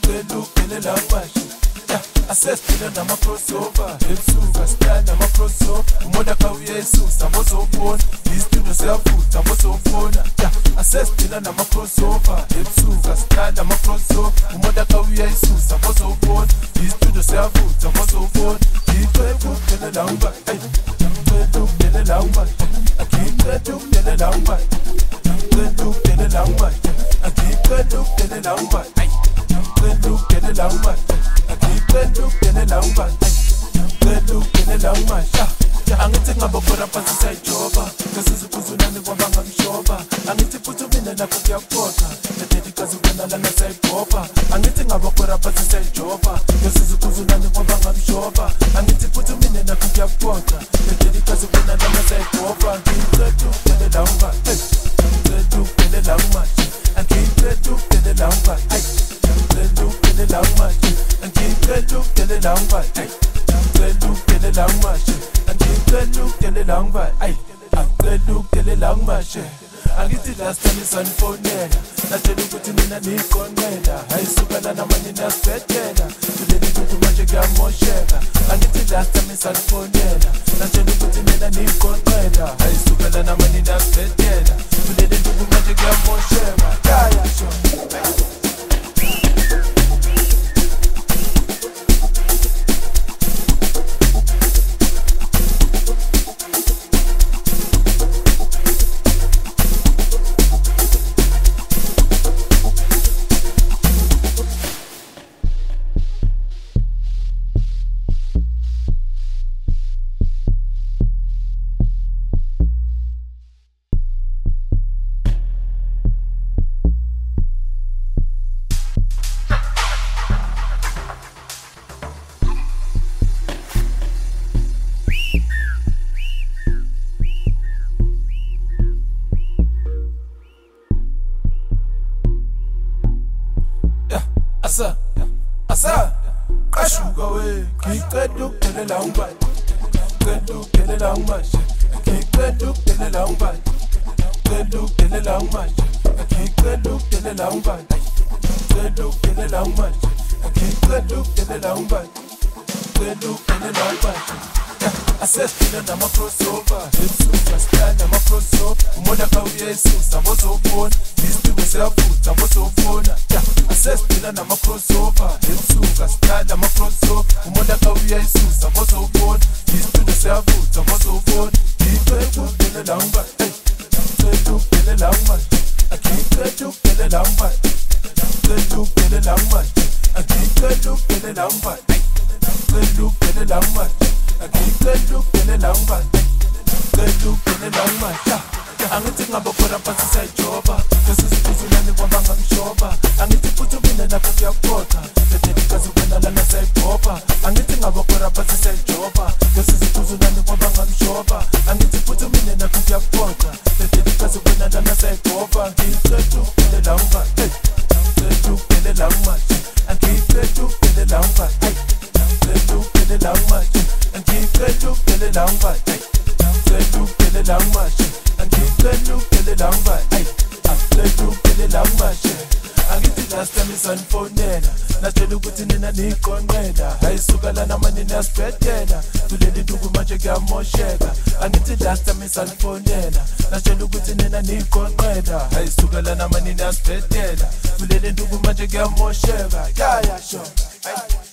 Elukela manje asesipila nama-crossover ebusuka style nama-crossover umoda kawuyesusa bozobona istudio siyavutha bozobona asesipila nama-crossover ebusuka style nama-crossover umoda kawuyesusa bozobona istudio siyavutha bozobona ngicela ukudelela umba ngicela ukudelela umba ngicela ukudelela umba ngicela ukudelela umba ngicela ukudelela umba Look at the long man. I keep look at the long man. Look at the long man. Angithi ngabokora phansi sayijoba Ngesiza ukuzunani kwaba ngamshoba Angithi futhi mina nakho kuyakhoqa Nededikazi wena lana sayibhopha Angithi ngabokora phansi sayijoba Ngesiza ukuzunani kwaba ngamshoba Angithi futhi mina nakho kuyakhoqa Nededikazi wena lana sayibhopha Ngicela ukudela ngicela ukudela manje Angicela ukudela manje Ngicela manje Angicela ukudela manje Ngicela ukudela manje Angicela ukudela manje Angicela ukudela manje Angithi last time isanifonela Natshela ukuthi mina niqonqela Hayisukela namanje niyasibhedlela Kuleli ntuku manje kuyamosheka Angithi last time isanifonela Natshela ukuthi mina niqonqela Hayisukela namanje niyasibhedlela Kuleli ntuku manje kuyamosheka Yaya sho Asa Kashuka we Ngicela ukudelela umba Ngicela ukudelela manje Ngicela ukudelela umba Ngicela ukudelela manje Ngicela ukudelela umba Ngicela ukudelela manje Ngicela ukudelela umba Ngicela ukudelela manje Asesipila nama-crossover ebusuka style nama-crossover umoda kawuyesusa bozobona istudio siyavutha bozobona asesipila nama-crossover ebusuka style nama-crossover umoda kawuyesusa bozobona istudio siyavutha bozobona ngicela ukudelela umba ngicela ukudelela umba ngicela ukudelela umba ngicela ukudelela umba ngicela ukudelela umba ngicela ukudelela umba Ngicela ukudelela umba Ngicela ukudelela umba Angithi ngabokora phansi sayijoba Ngesiza ukuzunani kwaba ngamshoba Angithi futhi mina nakho kuyakhoqa Nededikazi wena lana sayibhopha Angithi ngabokora phansi sayijoba Ngesiza ukuzunani kwaba ngamshoba Angithi futhi mina nakho kuyakhoqa Nededikazi wena lana sayibhopha Ngicela ukudelela umba Ngicela ukudelela umba Ngicela ukudelela umba Ngicela ukudelela umba Angicela ukudelela manje Ngicela ukudelela manje Angicela ukudelela manje Angicela ukudelela manje Angithi last time isanifonela Natshela ukuthi nina niqonqela Hayisukela namanje niyasibhedlela Kuleli ntuku manje kuyamosheka Angithi last time isanifonela Natshela ukuthi nina niqonqela Hayisukela namanje niyasibhedlela Kuleli ntuku manje kuyamosheka Yaya sho